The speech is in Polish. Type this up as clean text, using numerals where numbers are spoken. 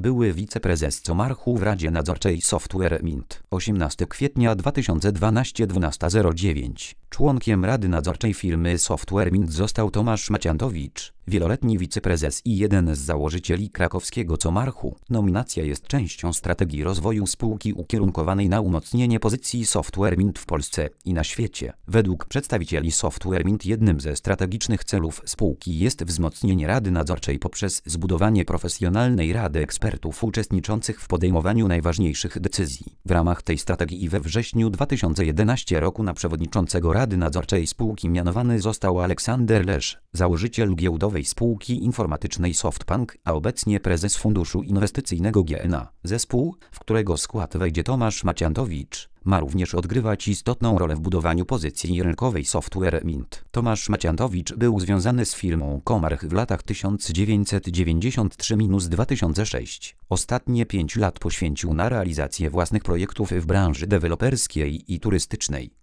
były wiceprezes Comarchu w Radzie Nadzorczej Software Mint. 18 kwietnia 2012 12:09. Członkiem Rady Nadzorczej firmy Software Mint został Tomasz Maciantowicz, wieloletni wiceprezes i jeden z założycieli krakowskiego Comarchu. Nominacja jest częścią strategii rozwoju spółki ukierunkowanej na umocnienie pozycji Software Mint w Polsce i na świecie. Według przedstawicieli Software Mint jednym ze strategicznych celów spółki jest wzmocnienie Rady Nadzorczej poprzez zbudowanie profesjonalnej rady ekspertów uczestniczących w podejmowaniu najważniejszych decyzji. W ramach tej strategii we wrześniu 2011 roku na przewodniczącego Rady Nadzorczej spółki mianowany został Aleksander Lesz, założyciel giełdowej spółki informatycznej SoftBank, a obecnie prezes funduszu inwestycyjnego GNA. Zespół, w którego skład wejdzie Tomasz Maciantowicz, ma również odgrywać istotną rolę w budowaniu pozycji rynkowej Software Mint. Tomasz Maciantowicz był związany z firmą Comarch w latach 1993–2006. Ostatnie 5 lat poświęcił na realizację własnych projektów w branży deweloperskiej i turystycznej.